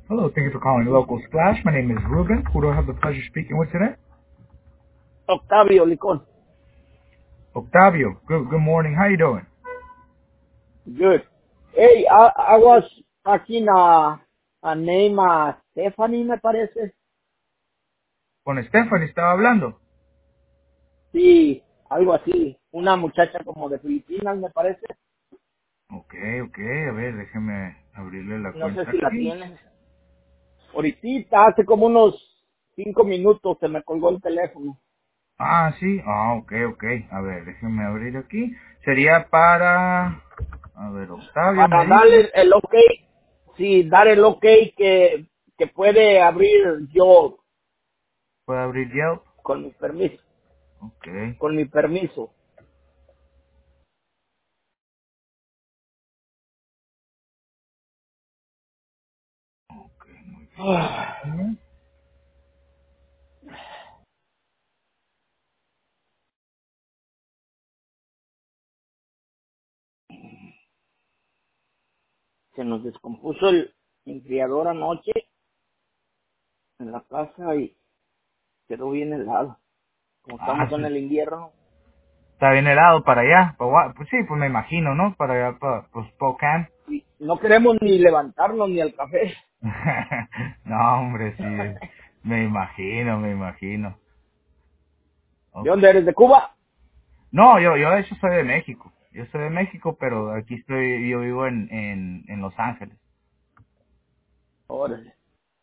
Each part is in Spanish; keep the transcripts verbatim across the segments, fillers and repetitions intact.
Hello, thank you for calling Local Splash. My name is Ruben. Who do I have the pleasure speaking with today? Octavio Licón. Octavio. Good, good morning. How you doing? Good. Hey, I, I was talking a, a name uh, Stephanie, me parece. Con Stephanie estaba hablando. Sí, algo así. Una muchacha como de Filipinas, me parece. Ok, ok. A ver, déjeme abrirle la No sé cuenta si la aquí. tienes. Ahorita, hace como unos cinco minutos se me colgó el teléfono. Ah, sí. Ah, ok, ok. A ver, déjeme abrir aquí. Sería para... A ver, Octavio me Para dice. darle el ok, sí, dar el ok que, que puede abrir yo ¿Puede abrir Yelp? con mi permiso. Ok. Con mi permiso. Ok, muy bien. Ah, Ujú. Se nos descompuso el enfriador anoche en la casa y quedó bien helado. Como Ah, estamos en sí. el invierno, Está bien helado para allá. Para Gua- pues sí, pues me imagino, ¿no? Para allá, para pues, Spokane. y no queremos ni levantarnos ni al café. No, hombre, sí. es- Me imagino, me imagino. ¿De Ok. dónde eres? ¿De Cuba? No, yo, yo de hecho soy de México. Yo soy de México, pero Oh, aquí estoy, yo vivo en, en, en Los Ángeles. órale.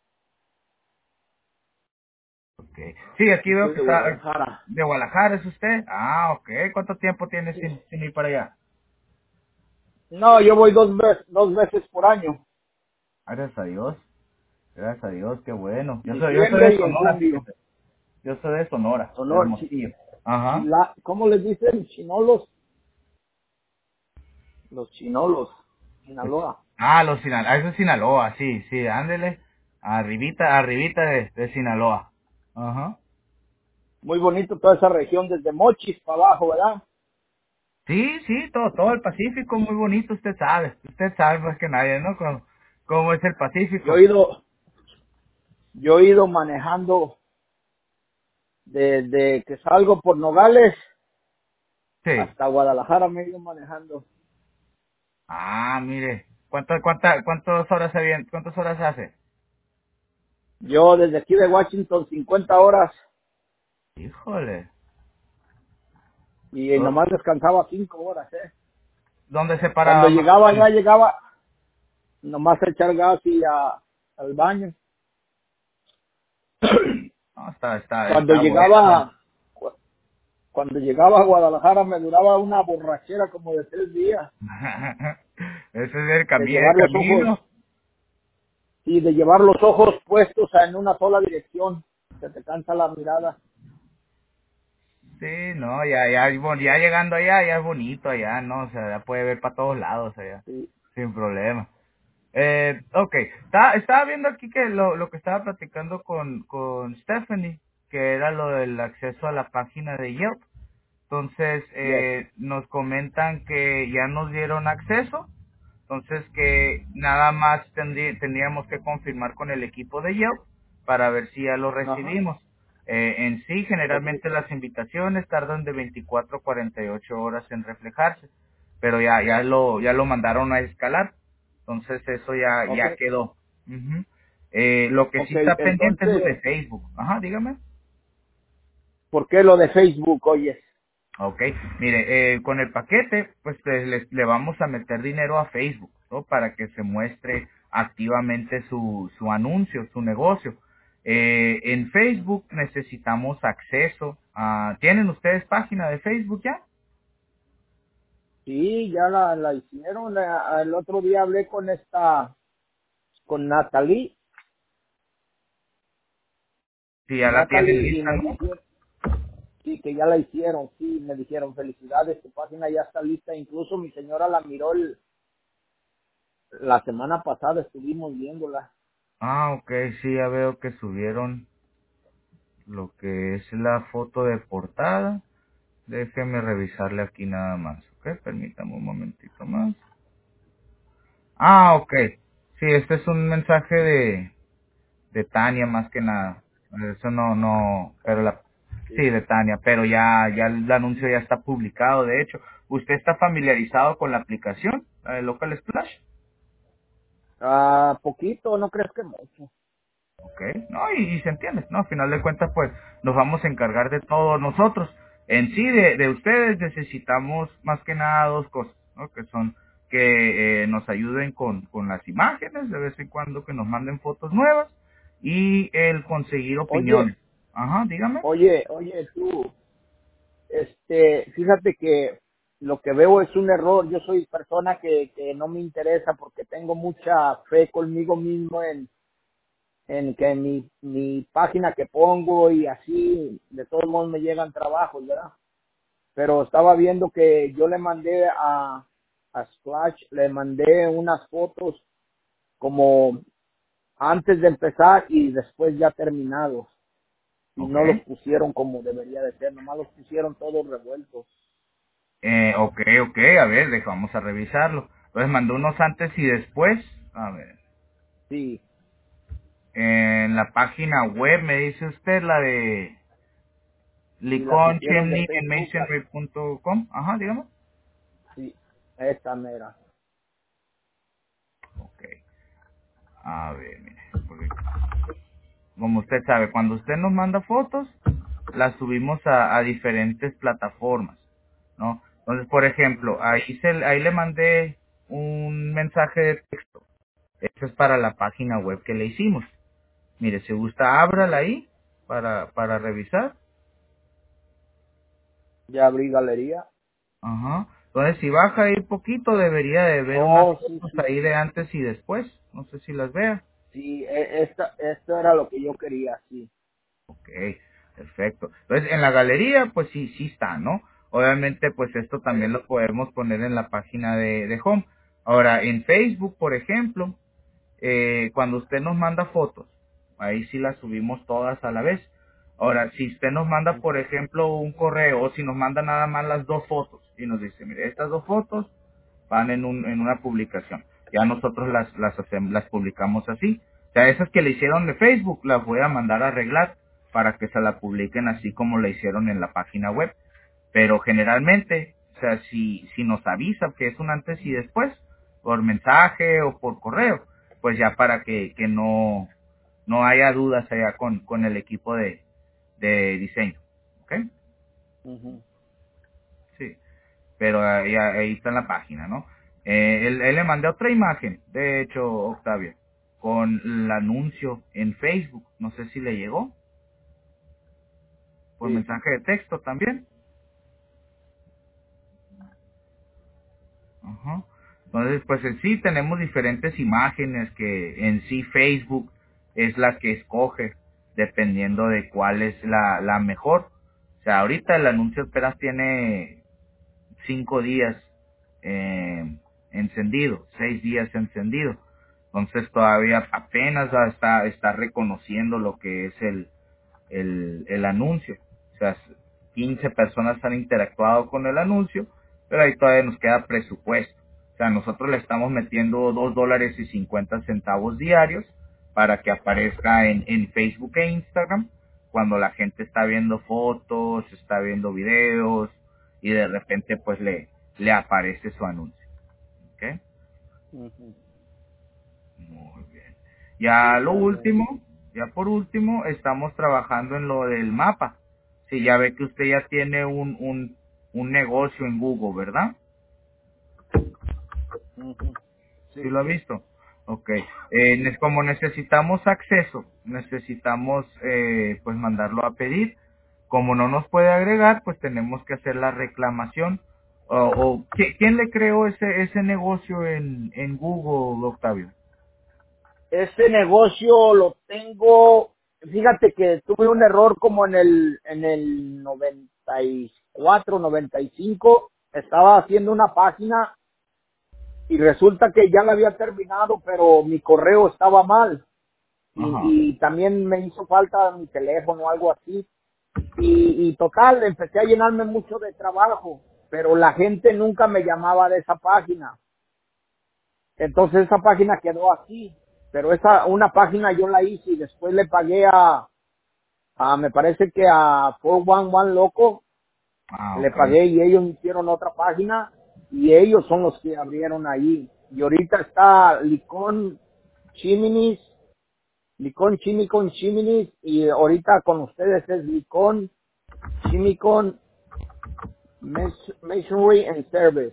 Okay. Sí, aquí Yo veo soy que de está Guadalajara. de Guadalajara, ¿es usted? Ah, ok. ¿Cuánto tiempo tiene Sí. sin, sin ir para allá? No, yo voy dos veces, dos veces por año. Gracias a Dios. Gracias a Dios, qué bueno. En Yo soy, yo soy de diciembre y en Sonora, julio. fíjese. Yo soy de Sonora, de Sonor, chi, Hermosillo. Ajá. chila, ¿cómo les dicen? Chinolos. Los chinolos. Pues, Sinaloa. ah, los Sinaloa, eso es Sinaloa, sí, sí, ándele. Arribita, arribita de, de Sinaloa. Ajá. Muy bonito toda esa región desde Mochis para abajo, ¿verdad? Sí, sí, todo, todo el Pacífico, muy bonito, usted sabe. Usted sabe más que nadie, ¿no? Cómo, cómo es el Yo he Pacífico. ido, yo he ido manejando desde que salgo por Nogales Sí. hasta Guadalajara me he ido manejando. Ah, mire. ¿Cuántas, cuántas, cuántas horas se viene, cuántas horas hace? Yo desde aquí de Washington cincuenta horas Híjole. y ¿Dó- nomás descansaba cinco horas, ¿eh? ¿Dónde se Cuando paraba más o llegaba menos? ya llegaba nomás a echar gas y a, al baño. No, está, está, Cuando está bueno. llegaba, cu- cuando llegaba a Guadalajara me duraba una borrachera como de tres días Ese es el, de cami el llevar los ojos camino. y de llevar los ojos puestos en una sola dirección. Se te cansa la mirada. Sí, no, ya, ya, bueno, ya llegando allá, ya es bonito allá, ¿no? O sea, ya puede ver para todos lados allá, Sí, sin problema. Eh, ok, está, estaba viendo aquí que lo, lo que estaba platicando con, con Stephanie, que era lo del acceso a la página de Yelp. Entonces, yes. eh, nos comentan que ya nos dieron acceso, entonces que nada más tendrí- tendríamos que confirmar con el equipo de Yelp para ver si ya lo Ajá. recibimos. Eh, en sí, Ok. generalmente las invitaciones tardan de veinticuatro a cuarenta y ocho horas en reflejarse, pero ya ya lo ya lo mandaron a escalar, entonces eso ya Ok. ya quedó. Ujú. Eh, lo que sí Ok. está pendiente es lo Entonces, de Facebook. Ajá, dígame. ¿por qué lo de Facebook, oye? Ok, mire, eh, con el paquete, pues le, le- le vamos a meter dinero a Facebook, ¿no? Para que se muestre activamente su, su anuncio, su negocio. Eh, en Facebook necesitamos acceso a... ¿Tienen ustedes página de Facebook ya? Sí, ya la, la hicieron. La- el otro día hablé con esta, con Natalie, Sí, ya con la tienen Natalie y lista, me ¿no? dijeron, sí, que ya la hicieron. Sí, me dijeron, felicidades, tu página ya está lista. Incluso mi señora la miró el- la semana pasada, estuvimos viéndola. Ah, ok, sí, ya veo que subieron lo que es la foto de portada. Déjeme revisarle aquí nada más, ¿ok? Permítame un momentito más. Ah, ok. Sí, este es un mensaje de, de Tania más que nada. Eso no, no, pero la, sí, Sí. de Tania, pero ya, ya el anuncio ya está publicado, de hecho. ¿Usted está familiarizado con la aplicación, la de Local Splash? Ah, poquito, no crees que mucho. Ok, no, y, y se entiende, ¿no? A final de cuentas, pues, nos vamos a encargar de todo nosotros. En sí, de, de ustedes necesitamos más que nada dos cosas, ¿no? Que son que eh, nos ayuden con, con las imágenes, de vez en cuando que nos manden fotos nuevas, y el conseguir Oye, opiniones. Ajá, dígame. oye, oye, tú, este, fíjate que lo que veo es un error. Yo soy persona que, que no me interesa porque tengo mucha fe conmigo mismo en, en que mi, mi página que pongo y así, de todos modos me llegan trabajos, ¿verdad? Pero estaba viendo que yo le mandé a, a Splash, le mandé unas fotos como antes de empezar y después ya terminados. Y Ok. no los pusieron como debería de ser, nomás los pusieron todos revueltos. Eh, ok, ok, a ver, deja- vamos a revisarlo. Entonces mandó unos antes y después. A ver. Sí, En la página web me dice usted la de y las licon hicieron de chimney en Facebook, las, masonry punto com. Ajá, digamos. sí, esta mera. Ok. A ver, mire. Porque, como usted sabe, cuando usted nos manda fotos, las subimos a, a diferentes plataformas, ¿no? Entonces, por ejemplo, ahí, se, ahí le mandé un mensaje de texto. Esto es para la página web que le hicimos. Mire, si gusta, ábrala Ujú. ahí para, para revisar. Ya abrí galería. Ajá. Entonces, si baja ahí poquito, debería de ver unas Oh, sí, fotos sí, ahí de antes y después. No sé si las vea. sí, e- esta, esto era lo que yo quería, sí. Ok, perfecto. Entonces, en la galería, pues sí, sí está, ¿no? Obviamente, pues esto también lo podemos poner en la página de, de Home. Ahora, en Facebook, por ejemplo, eh, cuando usted nos manda fotos, ahí sí las subimos todas a la vez. Ahora, si usted nos manda, por Ujú, ejemplo, un correo, o si nos manda nada más las dos fotos, y nos dice, mire, estas dos fotos van en, un, en una publicación. Ya nosotros las, las, hacemos, las publicamos así. O sea, esas que le hicieron de Facebook, las voy a mandar a arreglar para que se la publiquen así como la hicieron en la página web. Pero generalmente, o sea, si, si nos avisa que es un antes y después, por mensaje o por correo, pues ya para que, que no, no haya dudas allá con, con el equipo de, de diseño. ¿Ok? ujú. Sí, pero ahí, ahí está en la página, ¿no? Eh, él, él le mandé otra imagen, de hecho, Octavio, con el anuncio en Facebook. No sé si le llegó, por Sí, mensaje de texto también. Ajá. Entonces, pues en sí tenemos diferentes imágenes que en sí Facebook es la que escoge dependiendo de cuál es la, la mejor. O sea, ahorita el anuncio apenas tiene cinco días eh, encendido, seis días encendido. Entonces todavía apenas está, está reconociendo lo que es el, el, el anuncio. O sea, quince personas han interactuado con el anuncio, pero ahí todavía nos queda presupuesto. O sea, nosotros le estamos metiendo dos dólares y cincuenta centavos diarios para que aparezca en, en Facebook e Instagram cuando la gente está viendo fotos, está viendo videos y de repente pues le, le aparece su anuncio. ¿Ok? ujú. Muy bien. Sí, Ya lo está bien. último, ya por último, estamos trabajando en lo del mapa. Sí, ya ve que usted ya tiene un, un, un negocio en Google, ¿verdad? Ujú. Sí Sí, lo ha visto. Ok. Eh, sí. ne- como necesitamos acceso, necesitamos eh, pues mandarlo a pedir. Como no nos puede agregar, pues tenemos que hacer la reclamación. O, o ¿qui- ¿quién le creó ese ese negocio en, en Google, Octavio? Este negocio lo tengo, fíjate que tuve un error como en el, en el noventa y cuatro, noventa y cinco, estaba haciendo una página y resulta que ya la había terminado, pero mi correo estaba mal Ajá. y, y también me hizo falta mi teléfono o algo así. Y, y total, empecé a llenarme mucho de trabajo, pero la gente nunca me llamaba de esa página. Entonces esa página quedó así, pero esa una página yo la hice y después le pagué a, a me parece que a cuatro uno uno Loco, Ah, le ok. pagué y ellos hicieron otra página y ellos son los que abrieron ahí. Y ahorita está Licón Chiminis, Licón Chimicon Chiminis y ahorita con ustedes es Licón Chimicon Mas- Masonry and Service.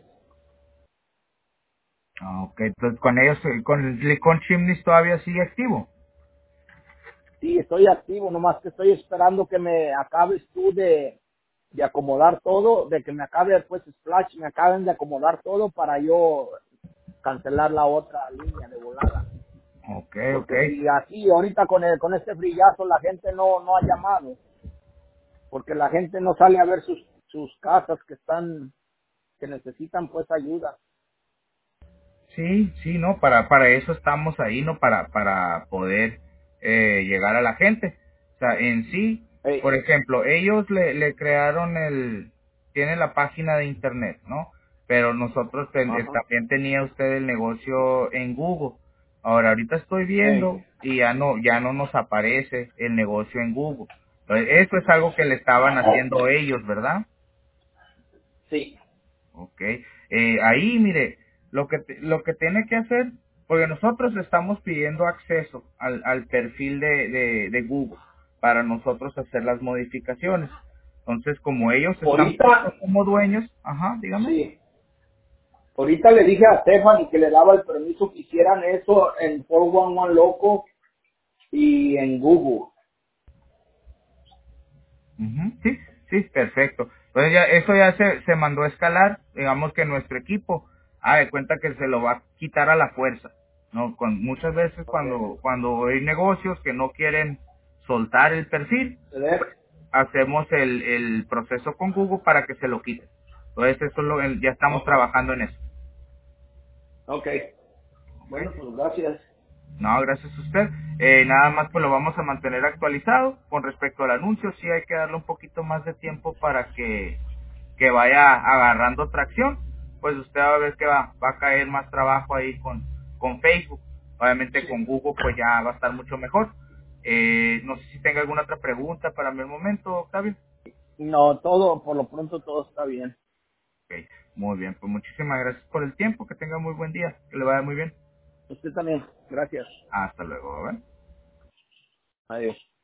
Ah, ok. Entonces con ellos, eh, con el Silicon Chimneys todavía sigue activo. Sí, estoy activo, nomás que estoy esperando que me acabes tú de, de acomodar todo, de que me acabe después Splash, me acaben de acomodar todo para yo cancelar la otra línea de volada. Ok, ok. Porque si así ahorita con el, con este brillazo la gente no, no ha llamado, porque la gente no sale a ver sus, sus casas que están, que necesitan pues ayuda. Sí, sí, no, para, para eso estamos ahí, ¿no? Para, para poder eh, llegar a la gente. O sea, en sí, Hey, por ejemplo, ellos le, le crearon el, tienen la página de internet, ¿no? Pero nosotros ten- eh, ajá, también tenía usted el negocio en Google. Ahora, ahorita estoy hey, viendo y ya no, ya no nos aparece el negocio en Google. Entonces, eso es algo que le estaban haciendo ellos, ¿verdad? sí, Ok, eh, ahí mire, lo que, te- lo que tiene que hacer, porque nosotros le estamos pidiendo acceso al, al perfil de, de, de Google para nosotros hacer las modificaciones. Entonces, como ellos están puestos ahorita, como dueños, ajá, dígame. sí, ahorita le dije a Stephanie que le daba el permiso que hicieran eso en cuatro uno uno Loco y en Google. Ujú, sí, sí, perfecto. Entonces ya, eso ya se, se mandó a escalar, digamos que nuestro equipo, haga de cuenta que se lo va a quitar a la fuerza, ¿no? Con, muchas veces Okay. cuando, cuando hay negocios que no quieren soltar el perfil, ¿Se ve? pues hacemos el, el proceso con Google para que se lo quite. Entonces eso es lo, ya estamos Okay. trabajando en eso, Okay. ¿ok? Bueno, pues gracias. No, gracias a usted. Eh, nada más pues lo vamos a mantener actualizado. Con respecto al anuncio, sí hay que darle un poquito más de tiempo para que, que vaya agarrando tracción. Pues usted va a ver que va, va a caer más trabajo ahí con, con Facebook. Obviamente con Google pues ya va a estar mucho mejor. Eh, no sé si tenga alguna otra pregunta para mí el momento, Octavio. No, todo, por lo pronto todo está bien. Ok, muy bien. Pues muchísimas gracias por el tiempo. Que tenga muy buen día. Que le vaya muy bien. Usted también. Gracias. Hasta luego. ¿eh? Adiós.